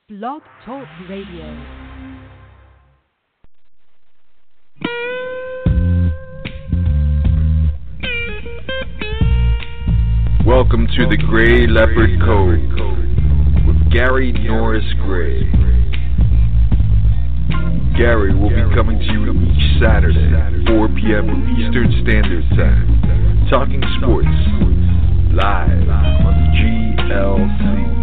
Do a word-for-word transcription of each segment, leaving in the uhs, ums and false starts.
Blog Talk Radio. Welcome to the Gray Leopard Code with Gary Norris Gray. Gary will be coming to you each Saturday, four p.m. Eastern Standard Time, talking sports, live on G L C.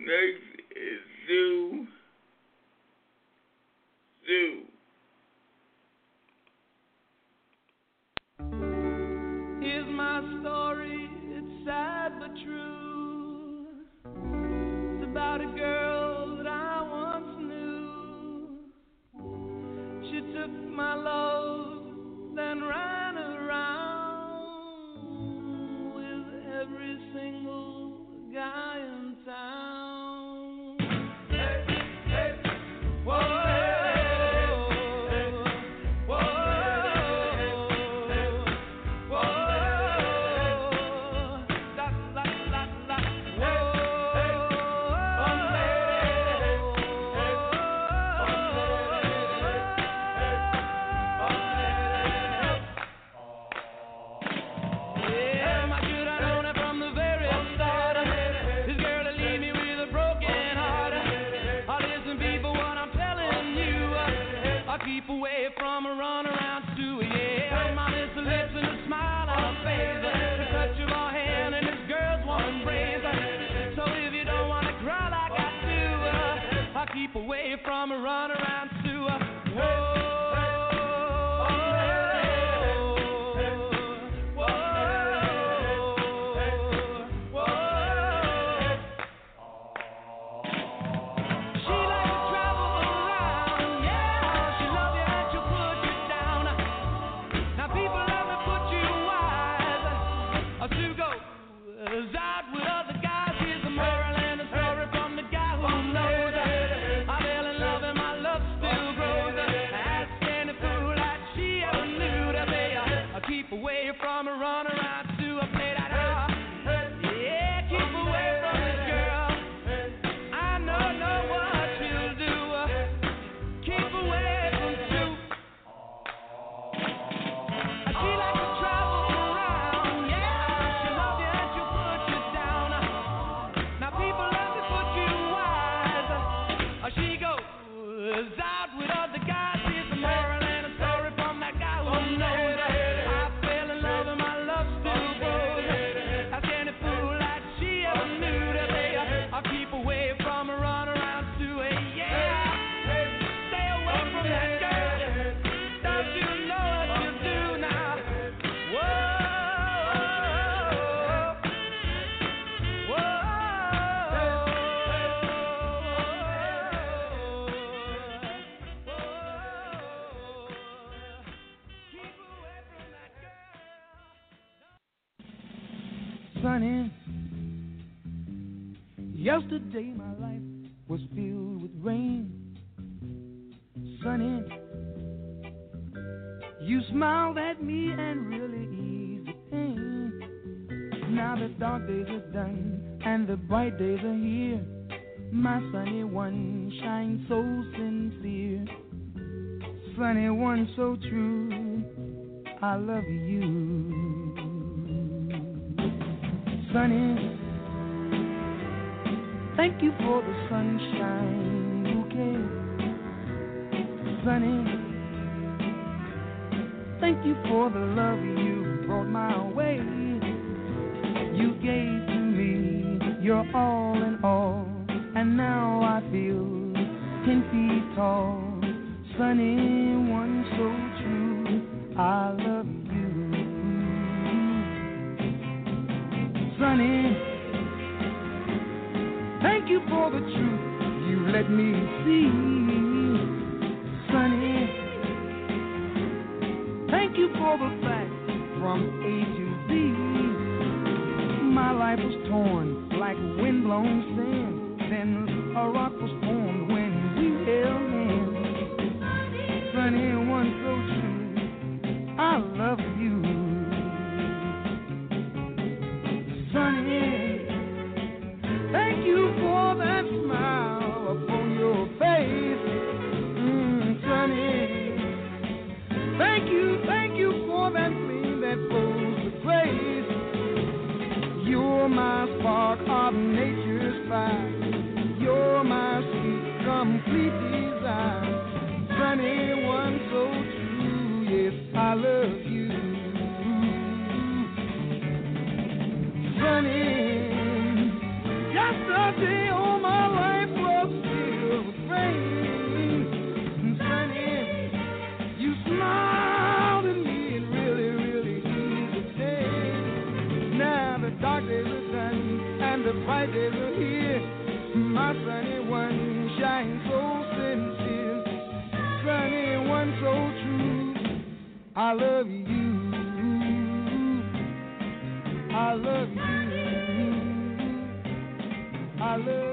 Next is Zoo. Zoo. Here's my story, it's sad but true. It's about a girl that I once knew. She took my love, then ran around with every single guy in town. Hey, hey, whoa. Keep away from a run around to yeah. My lips and lips and a smile on her face, the touch of her hand and this girl's warm embrace. So if you don't want to cry like I do, uh, I'll keep away from a run around to uh, whoa. Keep away from a run around to a play that out. Yeah, keep away from this girl. I know, know what she'll do. Keep away from two. She likes to travel around. Yeah, she'll love you and she'll put you down. Now people let me put you wise. She goes out with other guys. Here's a moral and a story from that guy who knows. I'll keep away from a run around to a yeah. Stay away from that girl. Don't you know what you do now? Whoa, whoa. Keep away from that girl. Sunny. Yesterday my life was filled with rain. Sunny, you smiled at me and really eased the pain. Now the dark days are done and the bright days are here. My sunny one shines so sincere. Sunny one so true, I love you. Sunny, thank you for the sunshine bouquet. Sunny, thank you for the love you brought my way. You gave to me your all in all, and now I feel ten feet tall. Sunny one so true, I love you. Sunny, thank you for the truth you let me see. Sunny, thank you for the facts from A to Z. My life was torn like windblown sand. Then a rock was formed when we held hands. Sunny one so true, I love you. Sunny, thank you for that smile upon your face. Mm, Sunny, thank you, thank you for that flame that flows with grace. You're my spark of nature's fire. You're my sweet, complete desire. Sunny one so true, yes, I love you. Sunny, yesterday, oh my dark days are done and the bright days are here. My sunny one shines so sincere, sunny one so true. I love you, I love you, I love you.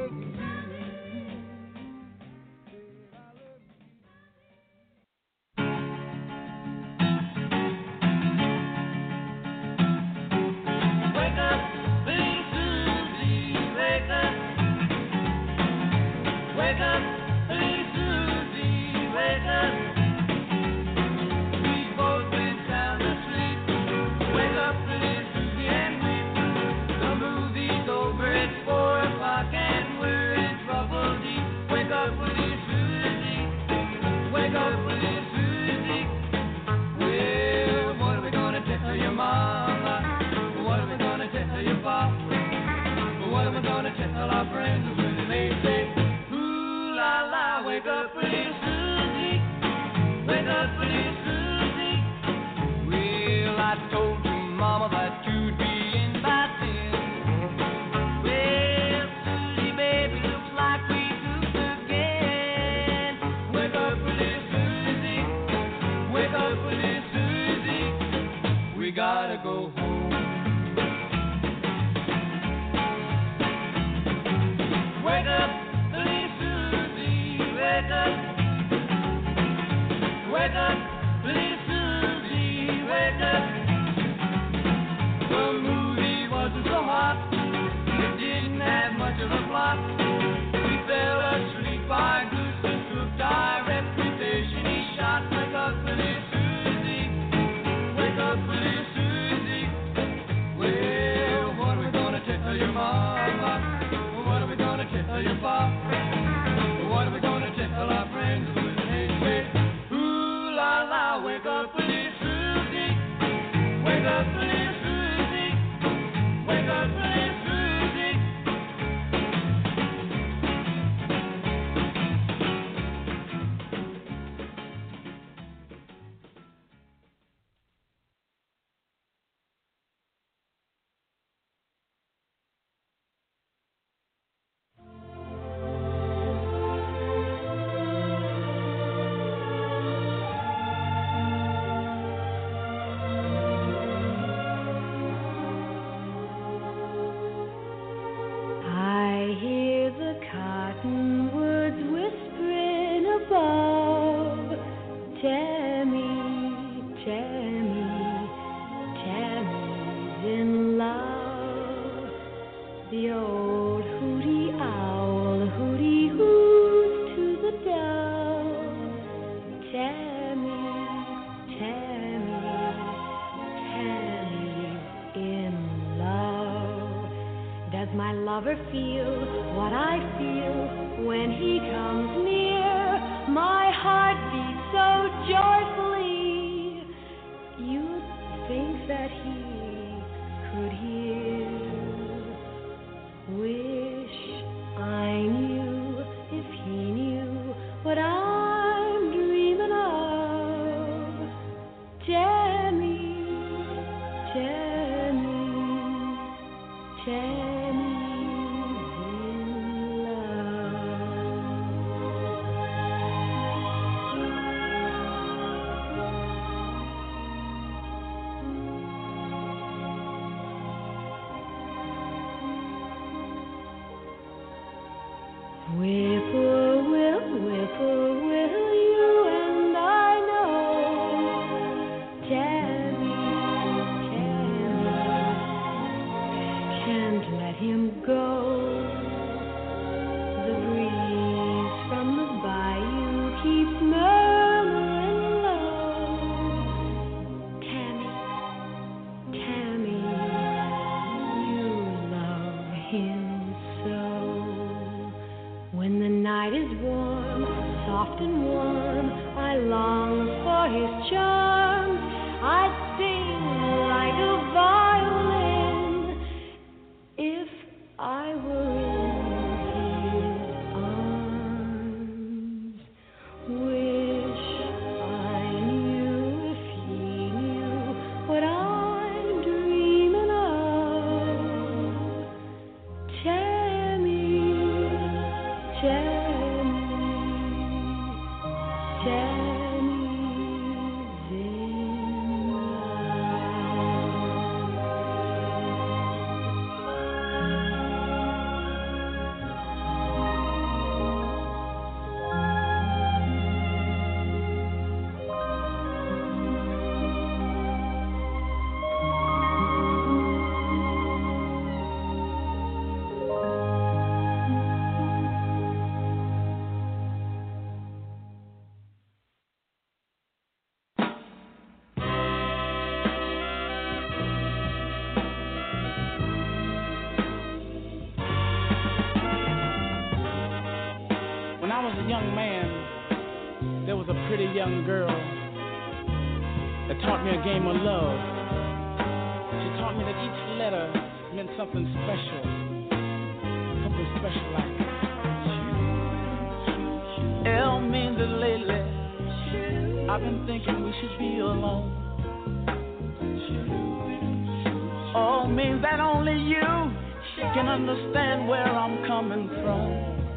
What I'm dreaming of. a young man, there was a pretty young girl that taught me a game of love. She taught me that each letter meant something special, something special like L means that lately I've been thinking we should be alone. O means that only you can understand where I'm coming from.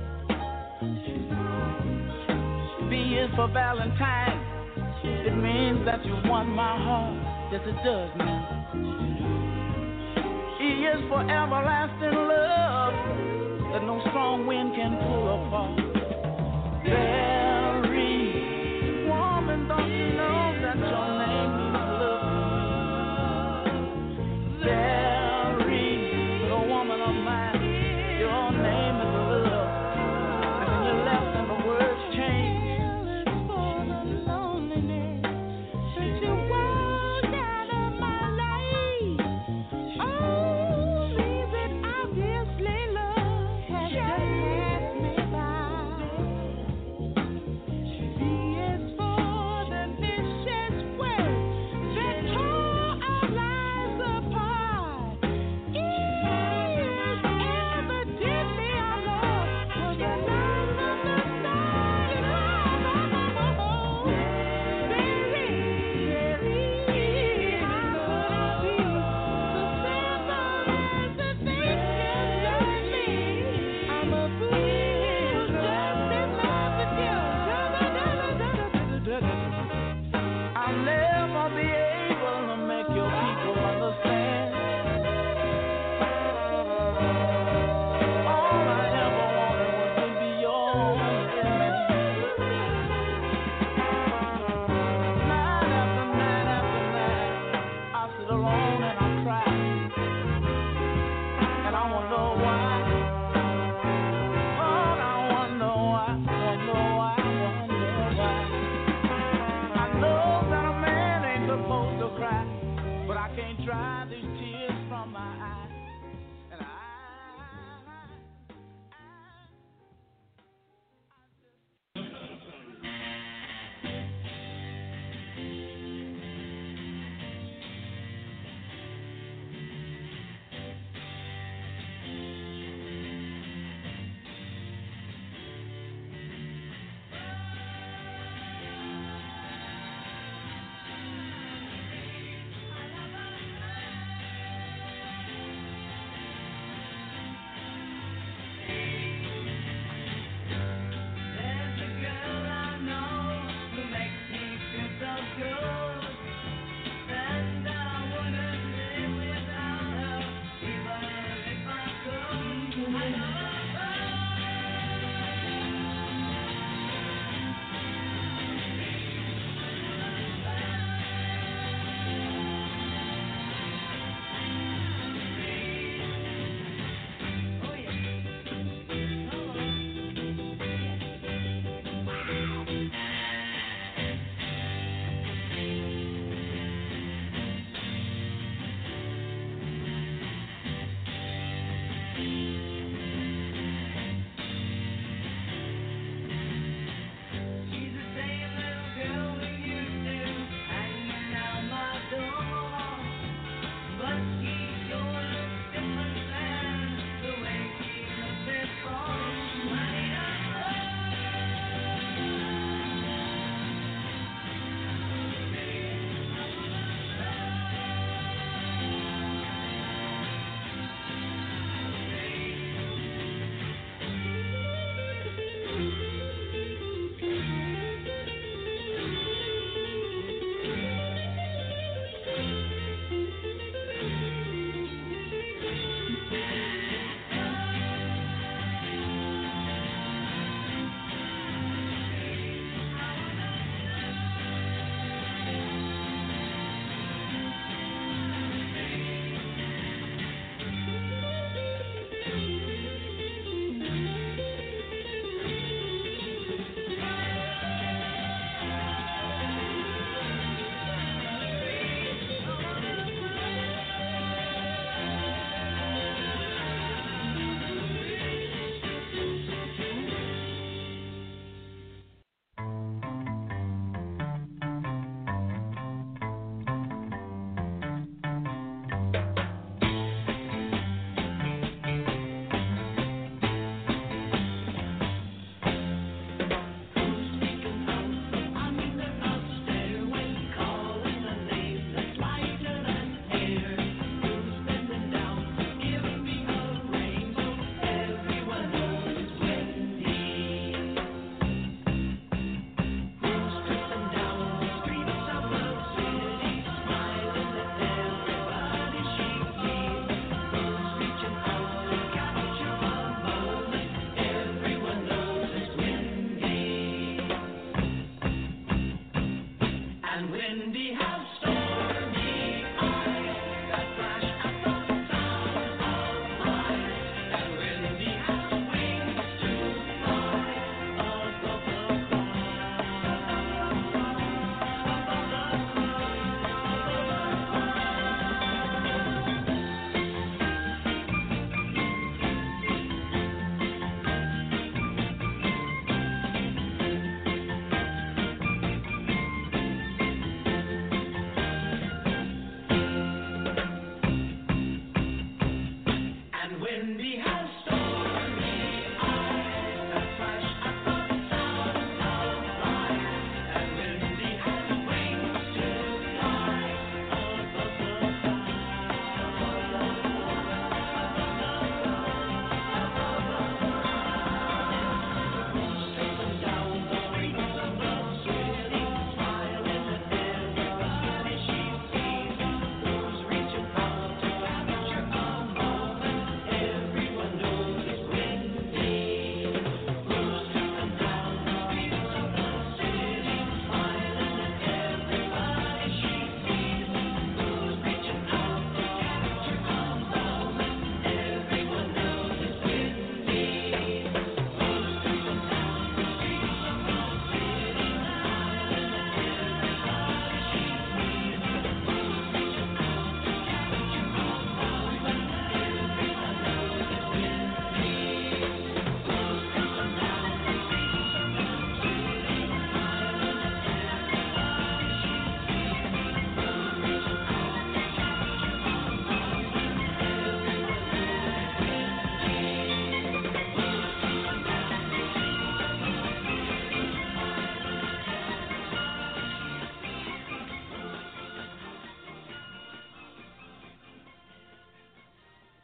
V is for Valentine. It means that you won my heart. Yes, it does mean. E is for everlasting love that no strong wind can pull apart. Very woman, don't you know that your name means love? Very little woman of mine, your name is love. And then you left and the words changed. For the loneliness that you walked out of my life. Oh, means that I've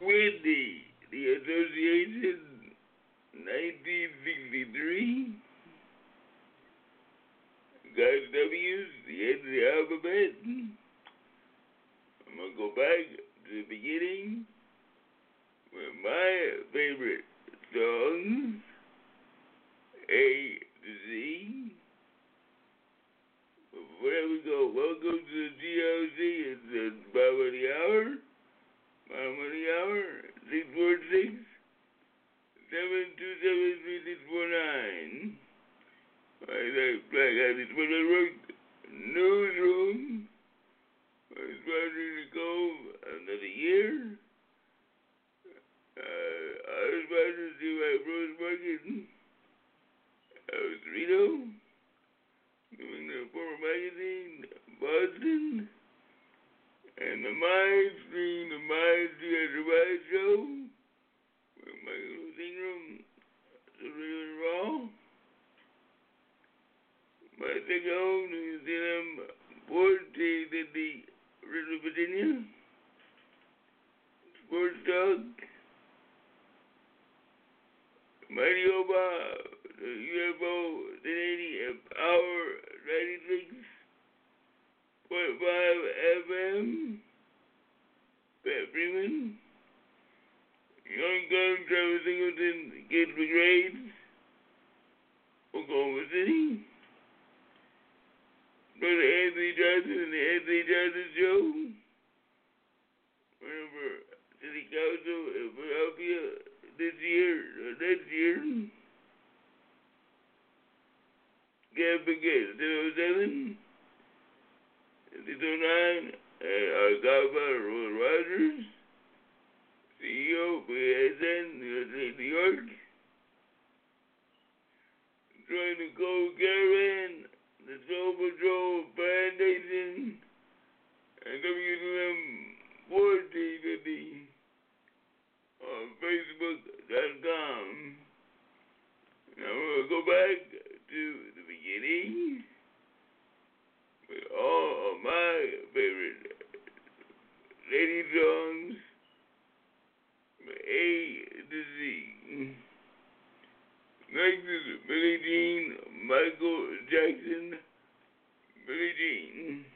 Whitney, the Association, nineteen sixty-three. Got W's, the end of the alphabet. I'm gonna go back to the beginning with my favorite songs, A to Z. Before we go, welcome to the G L C. It's the bottom of the hour. Bottom of the hour, six four six, seven two seven, three six four nine. I like Black Eyed Peas Newsroom. I was ready to go another year. Uh, I was about to see my Rose Market. I was Rito. Doing the former magazine, Boston. And the Mind Stream, the Mind Stream Survive Show. With Michael Ingram. The Real Raw. My second home, New Zealand, board team in the River Virginia. Sports Talk. Mighty Oba, the U F O, the eighty Power ninety-six point five F M. Pat Freeman. Young Gun, Travis Singleton, Kids Brigade. Oklahoma City. Brother Anthony Johnson and the Anthony Johnson Show. Remember, City Council in Philadelphia this year, or next year. Can't forget, seven oh seven, six oh nine, and our godfather, Roy Rogers, C E O for A S N, New York. Join the Gold Caravan, the Soul Patrol, Foundation, and W M Board T V on Facebook dot com. Now we're going to go back to the beginning with all of my favorite lady songs from A to Z. Next is Billie Jean, Michael Jackson, Billie Jean.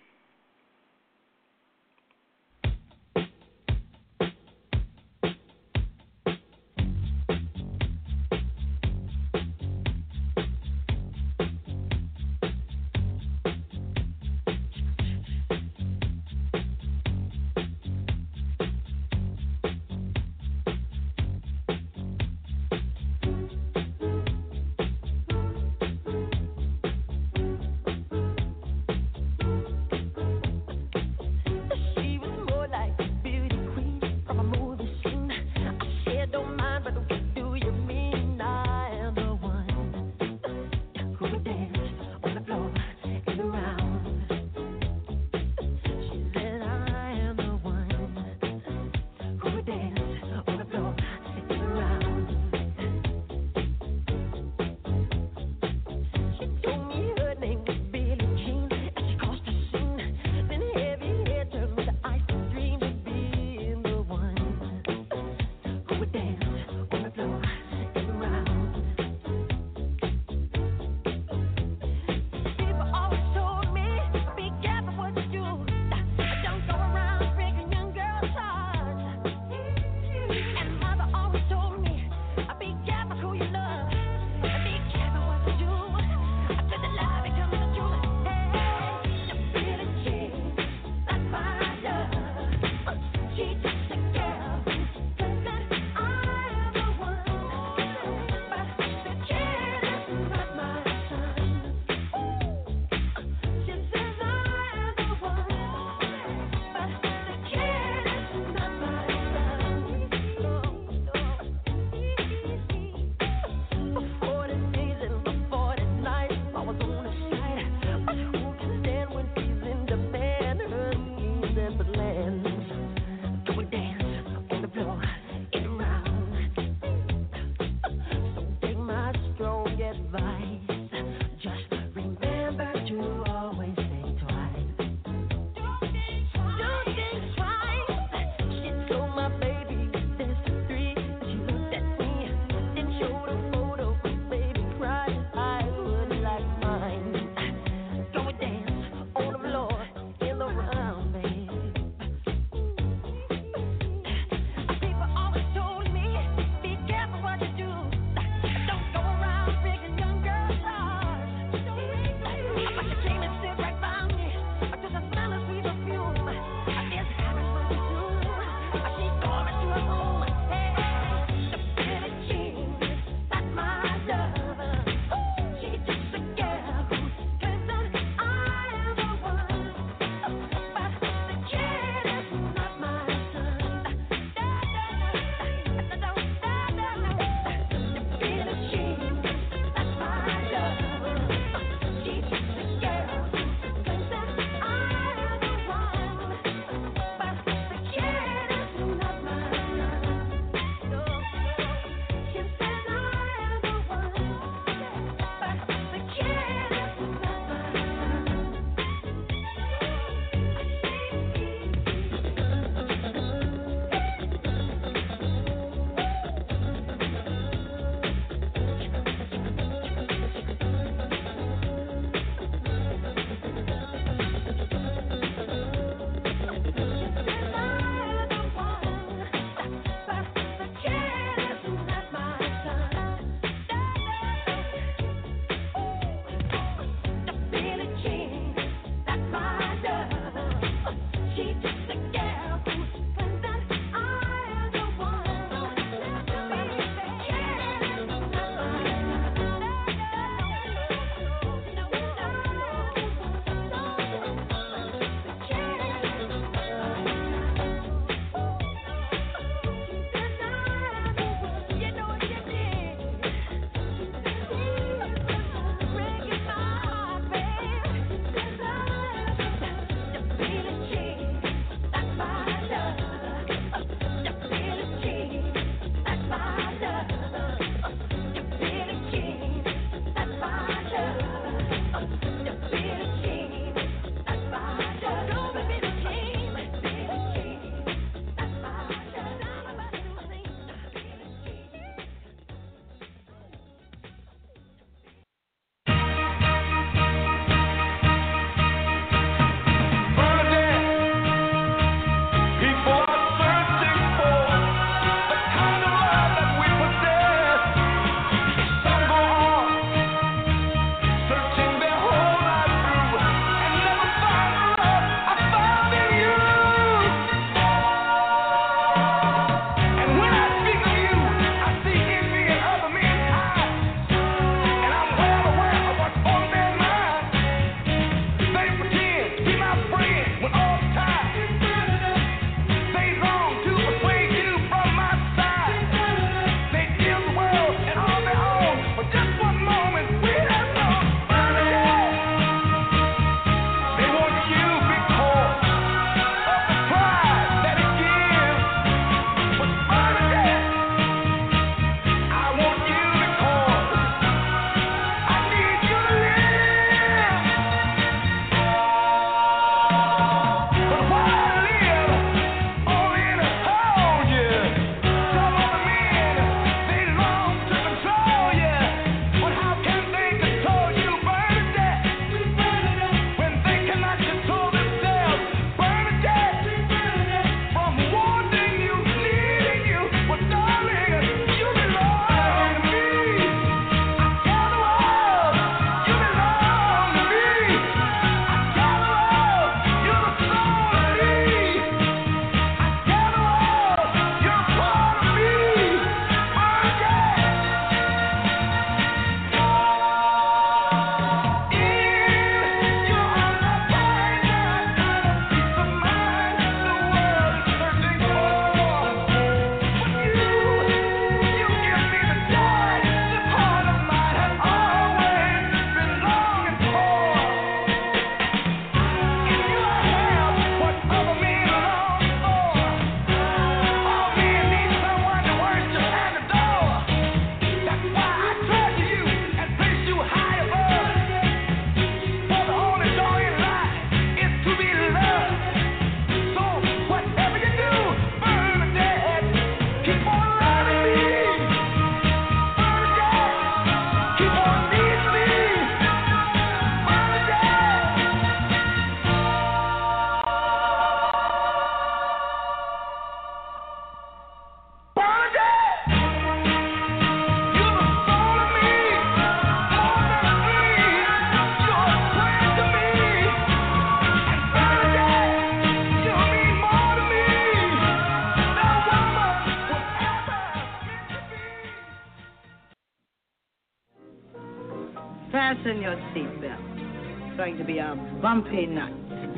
Fasten your seatbelt. It's going to be a bumpy night.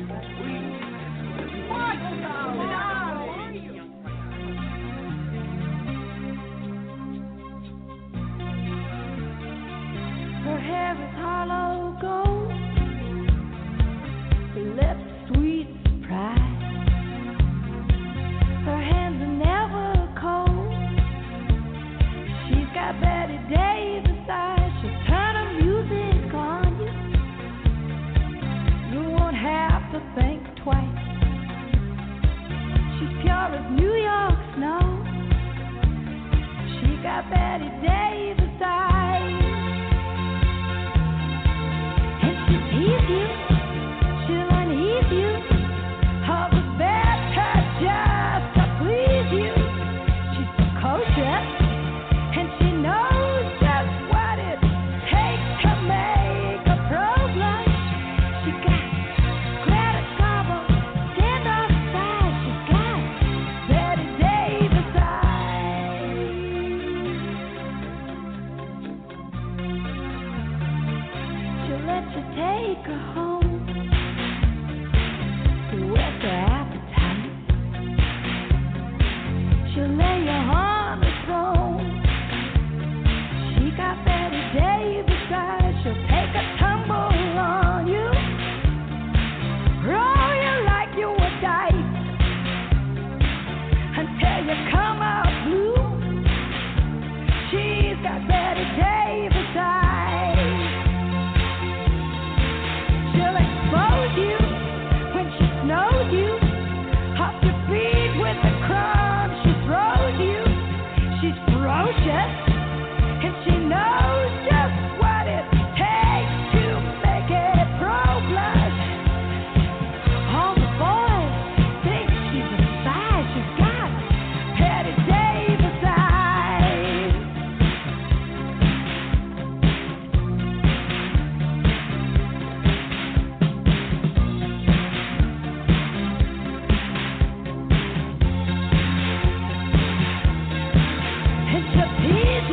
Her hair is hollow gold, her lips sweet surprise. Her hands are never cold. She's got Betty Davis eyes. She'll turn her music on you. You won't have to think twice. She's pure as New York snow. She got Betty Davis eyes. And she'll tease you, she'll unease you. All the better just to please you. She's precocious, and she knows just what it takes to make a pro blush. She got Greta Garbo, stand off side. She got Betty Davis eyes. She'll let you take her home with her appetite. She'll lay you on the throne. She got Betty Davis eyes. She'll take a tumble on you, roll you like you were dice until you come out blue. She's got Betty Davis eyes. She'll expose you when she snows you, off your feet with the crumbs she throws you. She's ferocious, and she knows just what it takes to make a pro blush. All the boys think she's a spy. She's got Betty Davis eyes. And she'll tease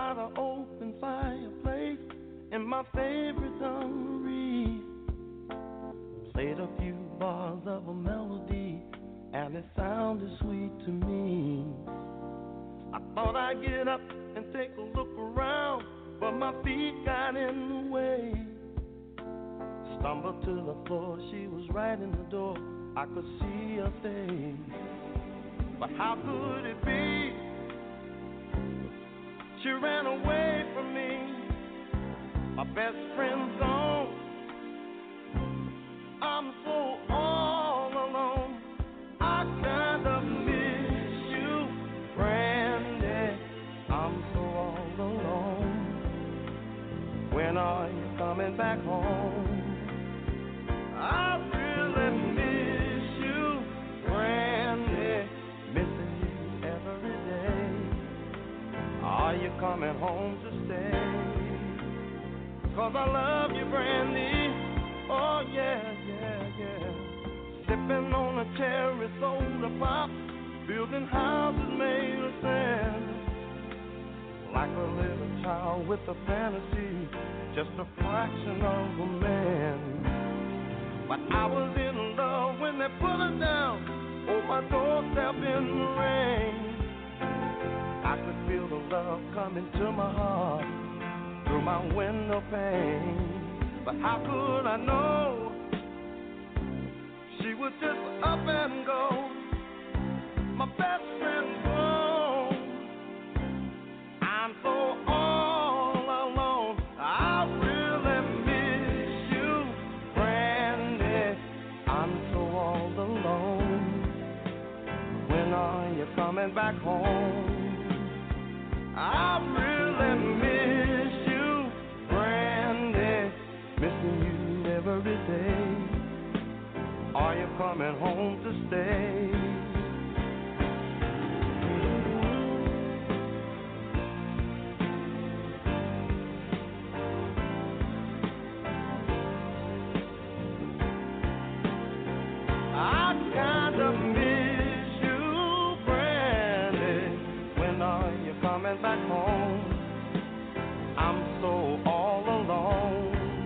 by the open fireplace in my favorite dungaree. Played a few bars of a melody, and it sounded sweet to me. I thought I'd get up and take a look around, but my feet got in the way. Stumbled to the floor, she was right in the door. I could see her face, but how could it be? She ran away from me. My best friend's gone. I'm so all alone. I kind of miss you, Brandy. I'm so all alone. When are you coming back home? I really miss you, Brandy. Missing you every day. Are you coming home to stay? 'Cause I love you, Brandy. Oh yeah, yeah, yeah. Sipping on a cherry soda pop, building houses made of sand. Like a little child with a fantasy, just a fraction of a man. But I was in love when they put her down on my doorstep in the rain. I could feel the love coming to my heart through my window pane. But how could I know she would just up and go? My best friend's gone. I'm so all alone. I really miss you, Brandy. I'm so all alone. When are you coming back home? I really miss you, Brandy. Missing you every day. Are you coming home to stay? I kind of miss you, Brandy. When are you coming back home? I'm so all alone.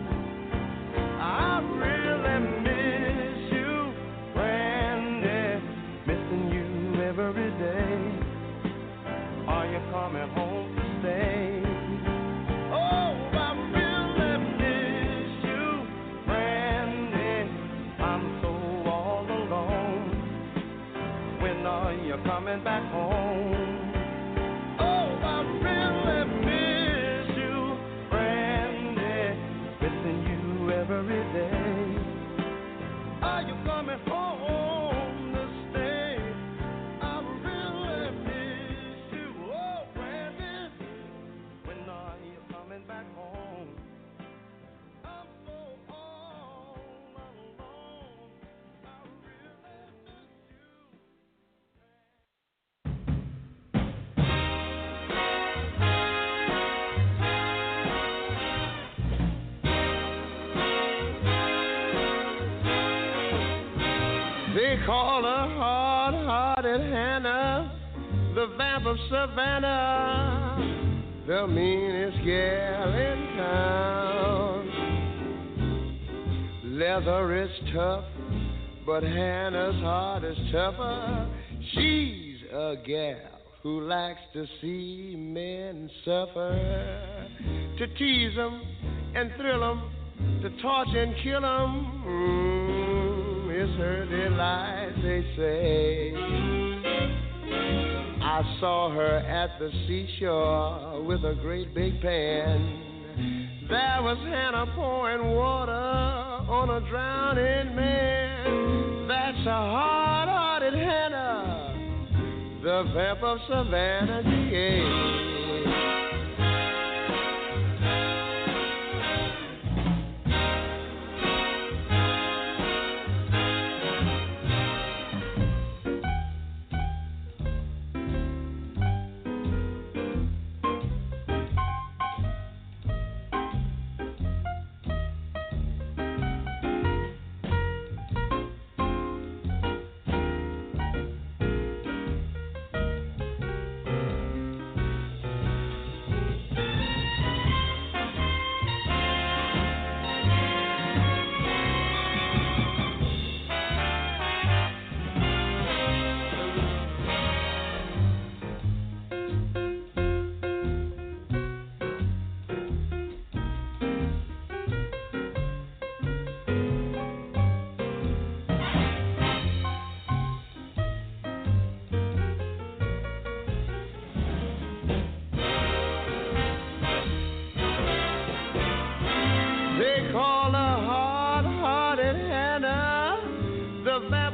I really miss you, Brandy. Missing you every day. Are you coming home to stay? Oh, I really miss you, Brandy. I'm so all alone. When are you coming back home? Oh, I really miss you, Brandy. Missing you every day. Are you coming home to stay? I really miss you, oh Brandy. When are you coming back home? I'm so all alone. I really miss They call her hard-hearted Hannah, the vamp of Savannah, the meanest gal in town. Leather is tough, but Hannah's heart is tougher. She's a gal who likes to see men suffer, to tease them and thrill them, to torture and kill them. Mm. It's her delight, they say. I saw her at the seashore with a great big pan. There was Hannah pouring water on a drowning man. That's a hard-hearted Hannah, the vamp of Savannah, yeah.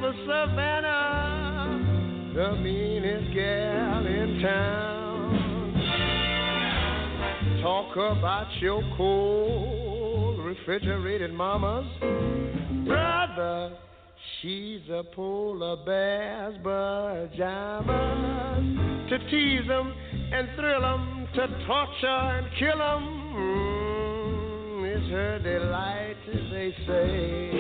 of Savannah, the meanest gal in town. Talk about your cold, refrigerated mamas. Brother, she's a polar bear's pajamas. To tease them and thrill them, to torture and kill them, mm, is her delight, they say.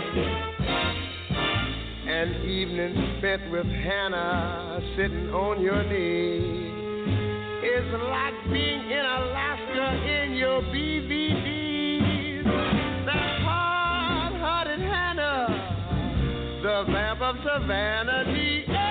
An evening spent with Hannah sitting on your knee is like being in Alaska in your B V Ds. That hard-hearted Hannah, the vamp of Savannah, D A.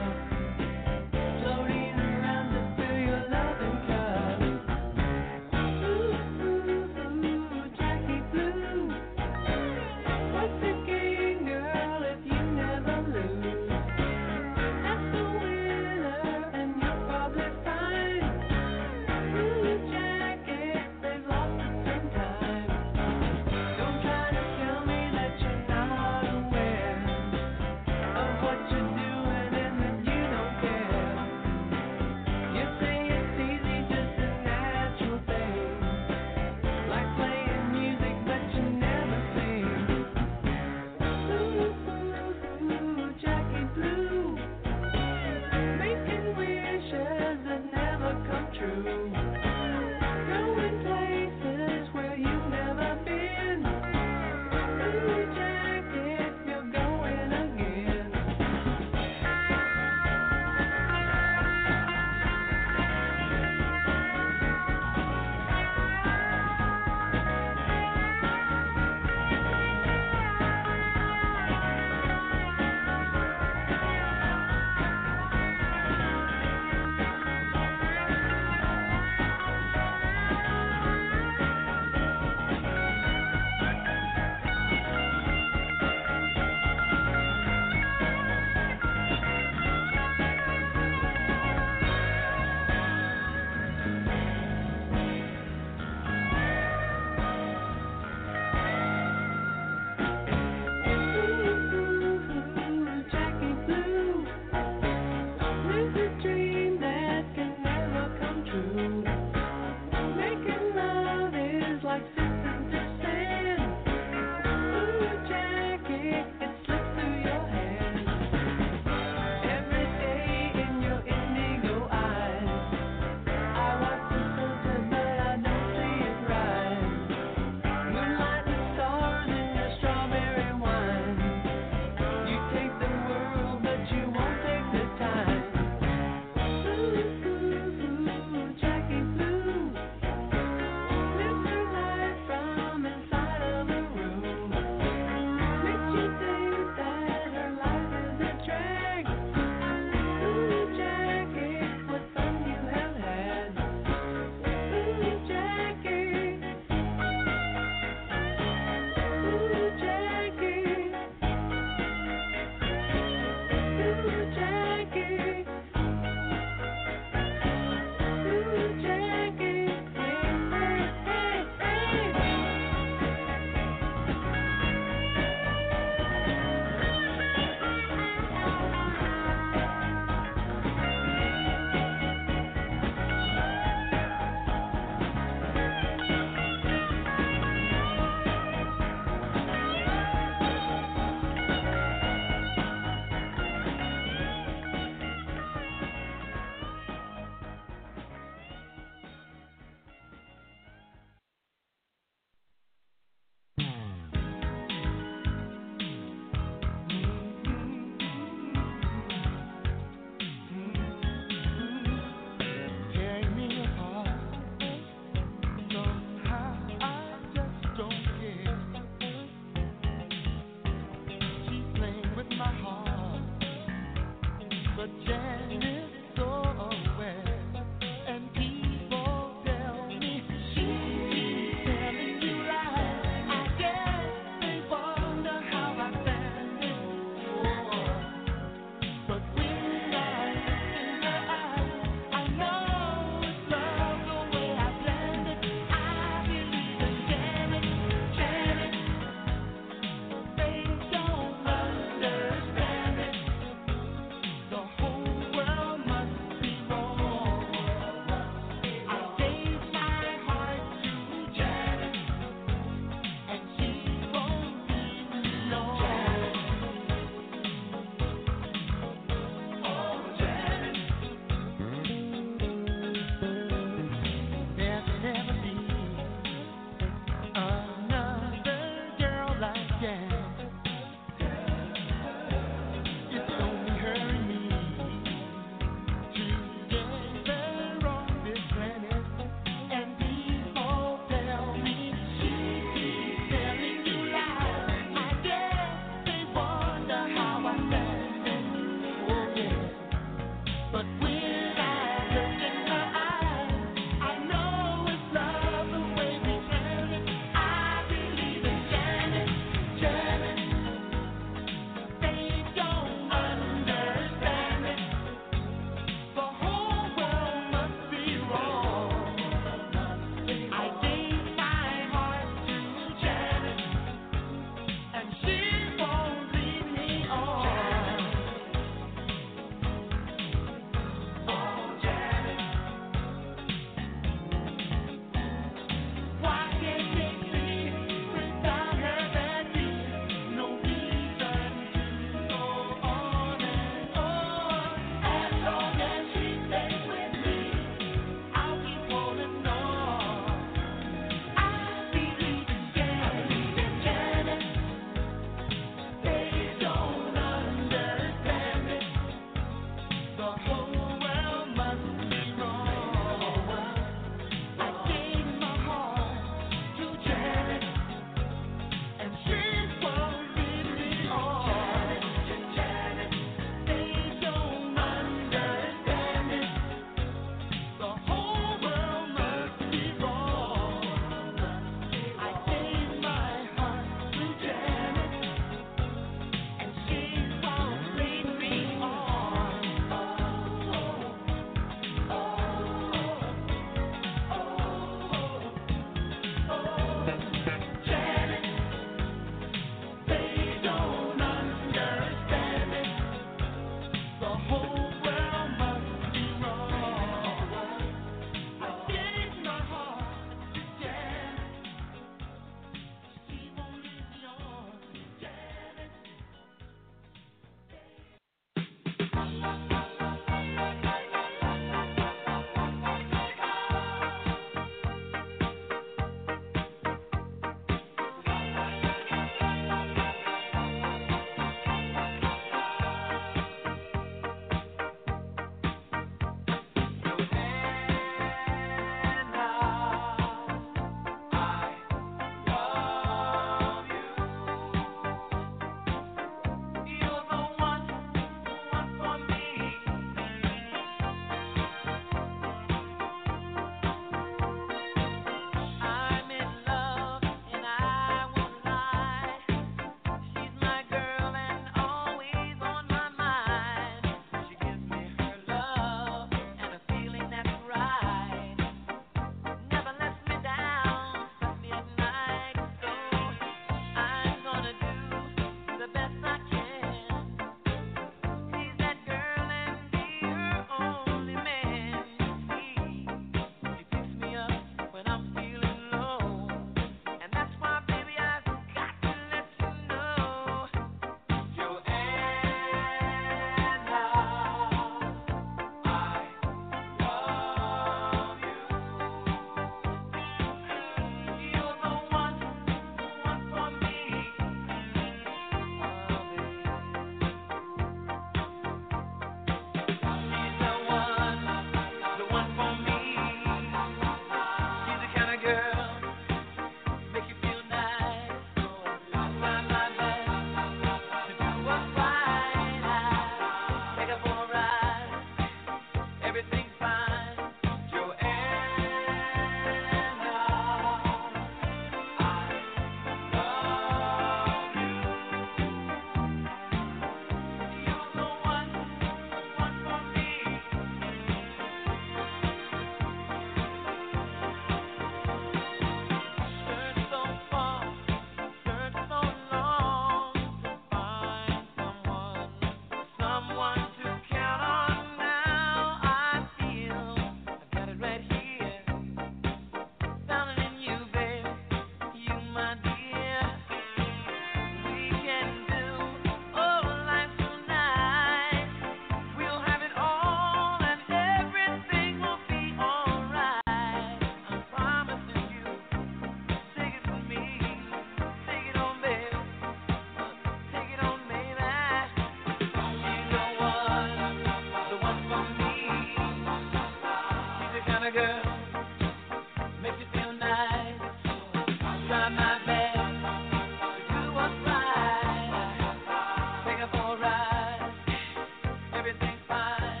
try my best to do what's right. Take her for a ride. Everything's fine.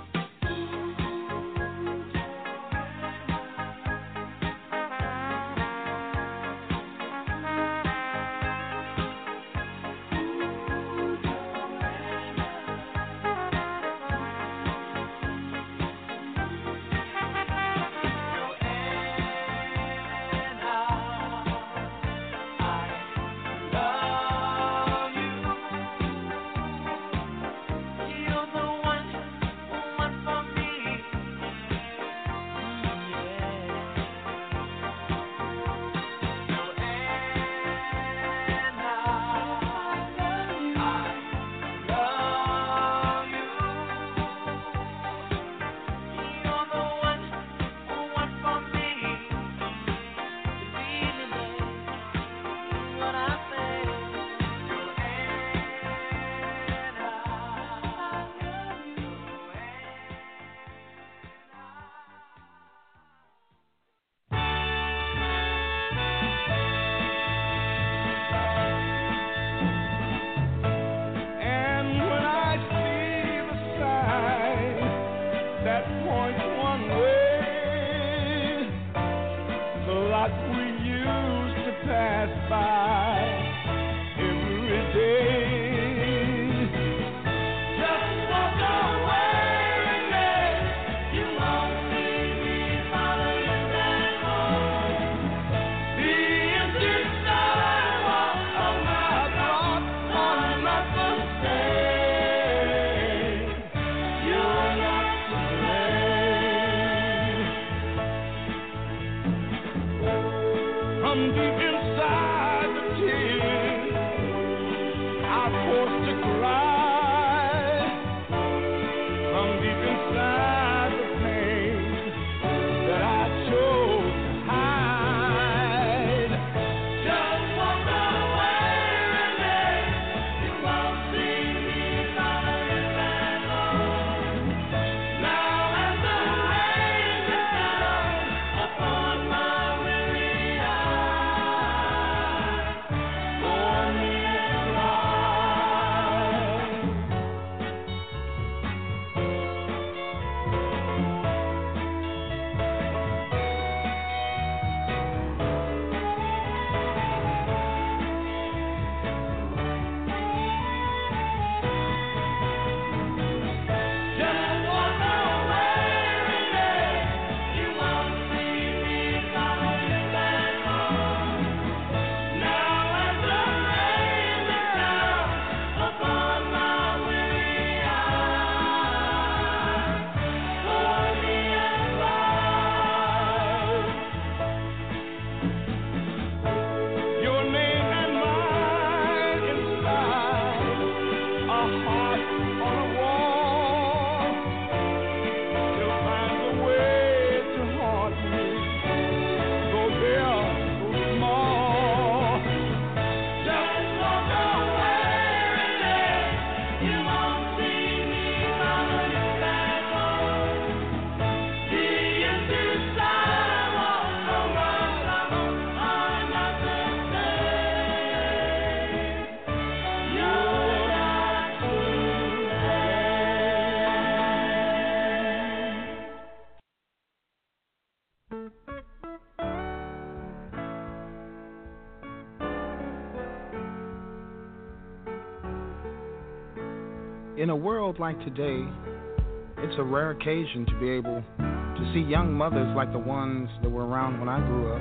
In a world like today, it's a rare occasion to be able to see young mothers like the ones that were around when I grew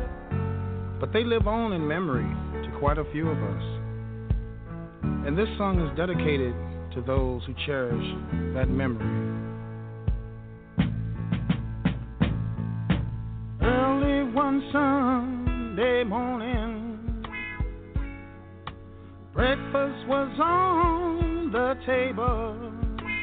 up. But they live on in memory to quite a few of us. And this song is dedicated to those who cherish that memory. Early one Sunday morning, breakfast was on the table.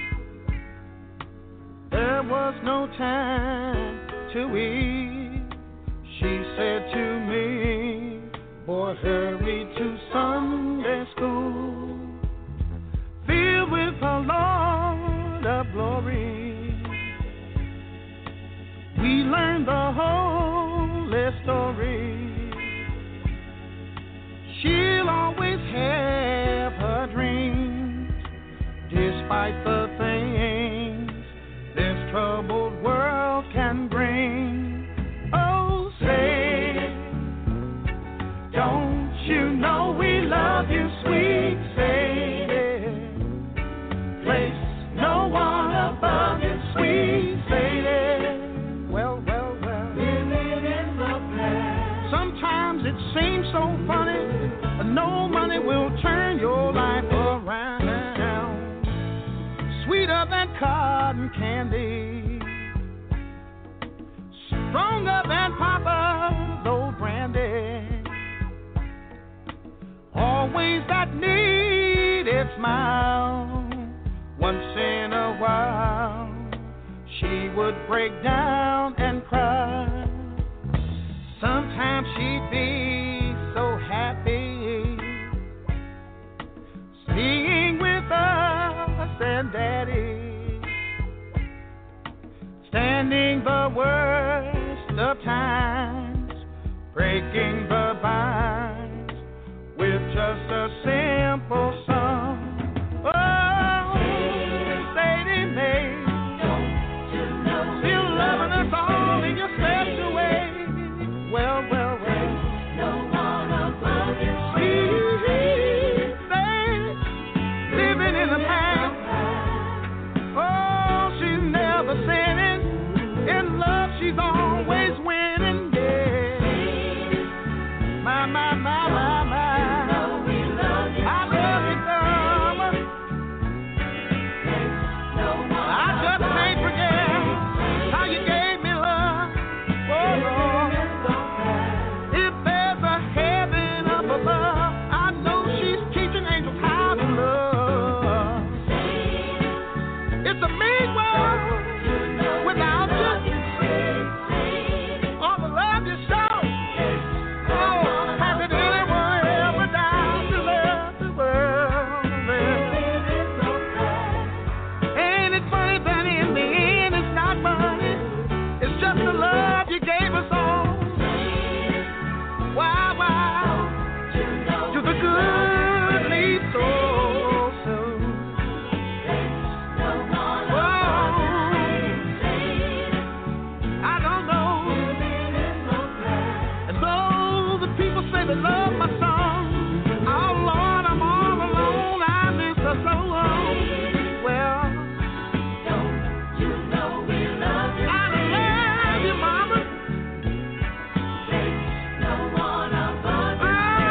There was no time to eat. She said to me, boy, hurry to Sunday school, filled with a Lord of glory. We learned the holy story fight the things this troubled world can bring. Oh, say, don't you know we love you, sweet Sadie? Place no one above you, sweet Sadie. Well, well, well. Living in the past. Sometimes it seems so funny. No money will turn your life around. Sweeter than cotton candy, stronger than Papa's old brandy. Always that needed smile. Once in a while, she would break down and cry. Sometimes she'd be so happy, being with us and Daddy, standing the worst of times, breaking the binds with just a simple song. Oh, Sadie Mae, still loving us all in your special way. Well, well, well. No one above you, sweet Sadie, living in the past. Oh, she's never sinning. In love, she's always winning. Yeah. My, my, my, my, my. I love you, Mama. I just can't forget how you gave me love. Oh, Lord. If there's a heaven up above, I know she's teaching angels how to love. It's a mean world without you. All the love you show. Oh, how did anyone ever die to love the world? Ain't it funny that in the end it's not money? It's just the love you gave us all. Wow, wow, to the good lead so soon. I don't know. And though the people say they love my song, oh Lord, I'm all alone. I miss her so long. Well, don't you know we love you? I love you, Mama. No one above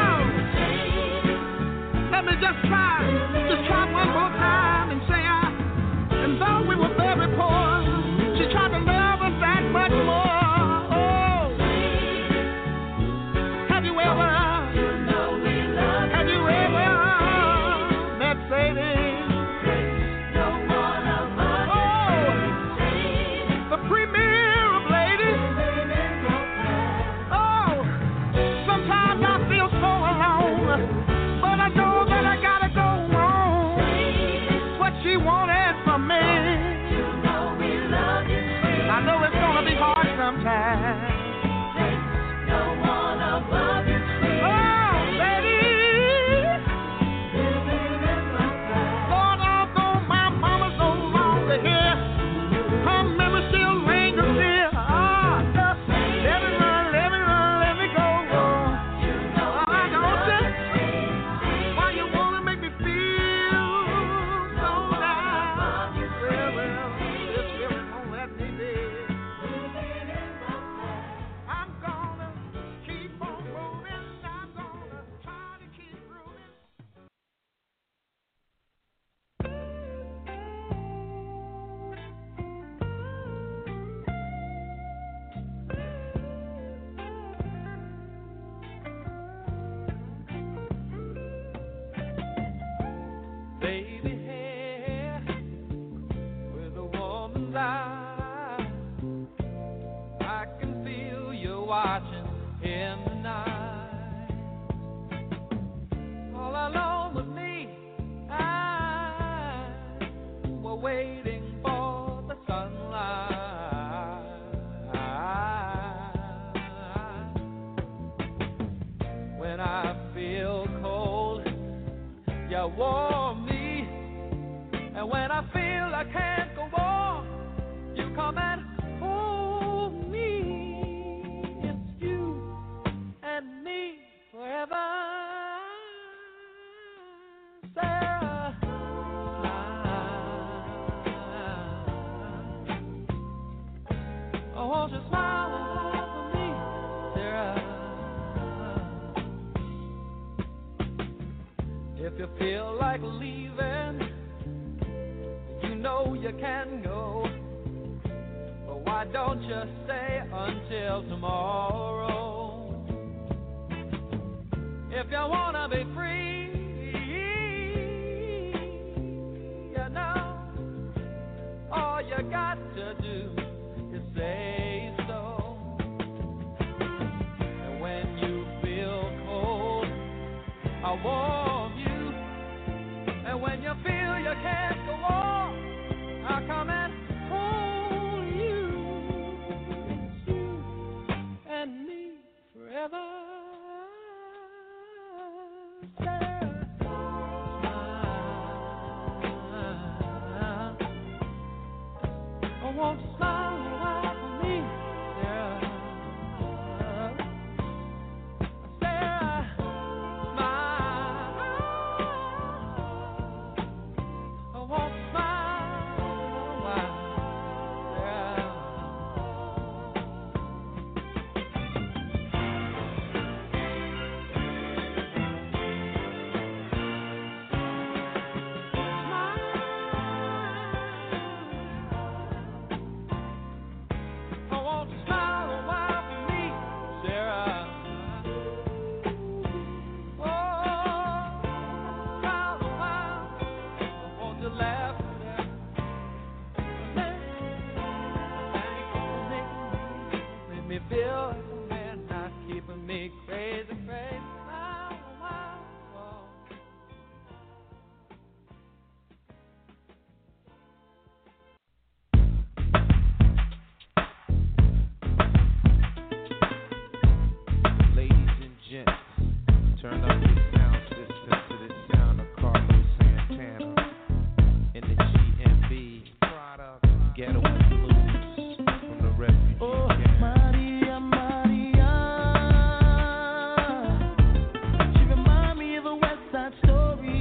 you. Let me just try, just try one more time and say I. And though we were very poor, she tried to love us that much more. Oh, have you ever, have you ever met Sadie? Oh, the premier of ladies. Oh, sometimes I feel so alone, but I know that I gotta go on. What she wanted from me. I know it's gonna be hard sometimes. Oh, lady, Lord, although my mama's no longer here, her memory still lingers here. Ah, just let me run, let me run, let me go. Oh, I don't you? Why you wanna make me feel so down? Well, well, this feeling won't let me be. I'm gonna keep on moving. I'm gonna try to keep grooving. Baby hair with a woman's eye, I can feel you watching in the night. All alone with me, I were waiting for the sunlight. When I feel cold, you warm me And when I feel I can't go on, you come and hold me. It's you and me forever. Sarah, smile. Oh, won't you smile for me, Sarah? If you feel like leaving, you know you can go. But why don't you stay until tomorrow? If you wanna be free, you know, all you got to do is say so. And when you feel cold, I'll warm you. And when you feel you can't go on, I'll come and hold you. It's you and me forever. Sarah, smile. Oh, won't you smile a while for me, Sarah? Sarah, smile. Oh, won't you smile a while, Sarah? I want to smile a while for me, Sarah. Oh, smile a while. I want to laugh, Sarah. Make me feel like a man, not keeping me crazy, crazy. Smile a while. Oh. Ladies and gents, turn up your sound system to the sound of Carlos Santana in the G M B product Ghetto and Blues from the Refugee Oh, Camp. Maria, Maria. She remind me of a West Side Story.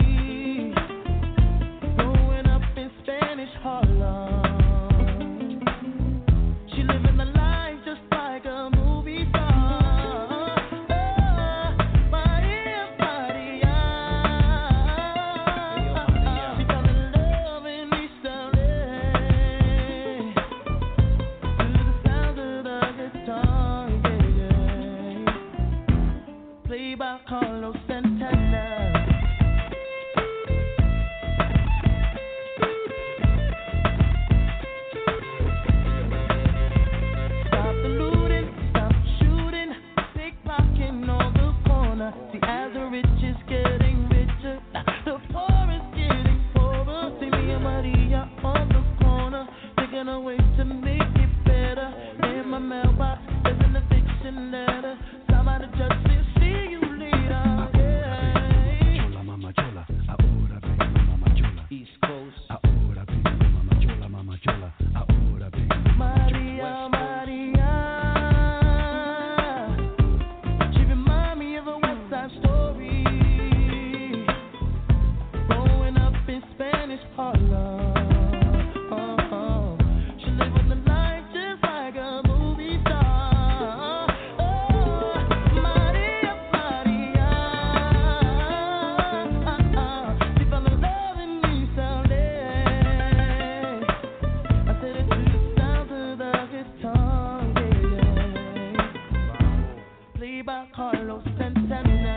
Growing up in Spanish Harlem. She living a life just like a movie star. Oh, Maria, Maria. She fell in love in East L A. To the sound of the guitar, yeah, yeah. Played by Carlos Santana. Stop the looting, stop the shooting, pickpocketing on the corner. See, as the rich is getting richer, the poor is getting poorer. See me and Maria on the corner, thinking of ways to make it better. In my mailbox, there's an eviction letter. Somebody just said, see you later. Yeah. Chola, mama chola, ahora vengo, mama chola. East Coast. Ahora vengo, mama chola, mama chola. Ahora vengo, Maria, Maria. She remind me of a West Side Story. Growing up in Spanish Harlem. Oh, oh. She living the life just like a movie star. Oh, Maria, Maria. She fell in love in East L A. I said it to the sound of the guitar, yeah, yeah. Played by Carlos Santana.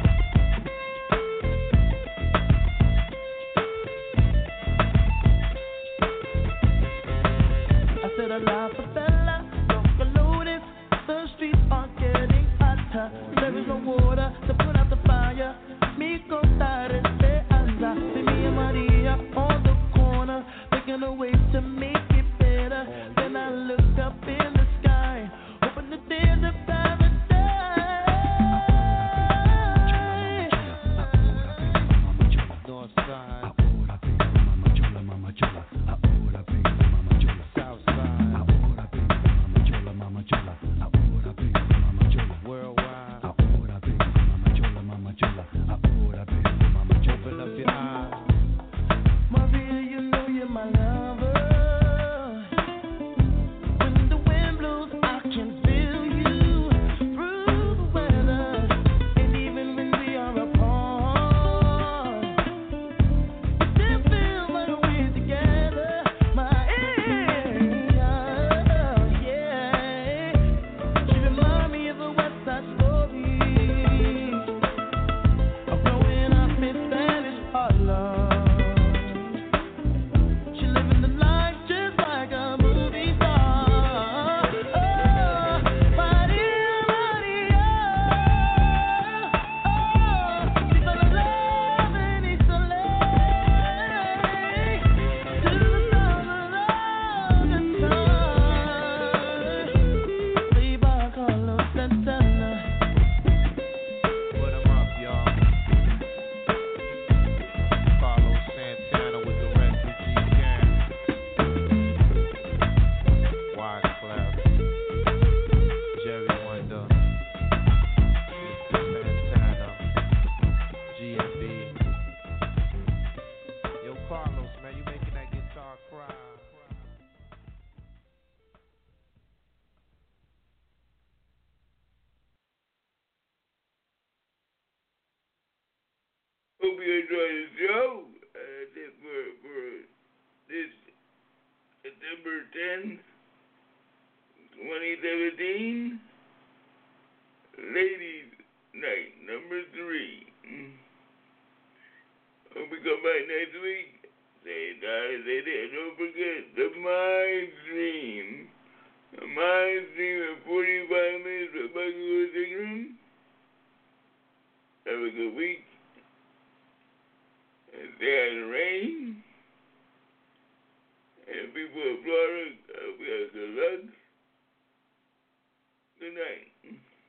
I said a la favela, don't loaded. The streets are getting hotter. There is no water to put out the fire. Mi contar este anda. See me and Maria on the corner, thinking of ways to make it better. Then I looked up in the sky, hoping the days of paradise. North Side. ahora vengo, mama you enjoy the show. Uh, this for, for this September tenth, twenty seventeen, Ladies Night, number three. Hope we come back next week. Say that, say that. Don't forget the Mind Stream. The Mind Stream in forty-five minutes with Michael Dignam. Have a good week. And stay out of the rain. And people of Florida, uh, we have good luck. Good night.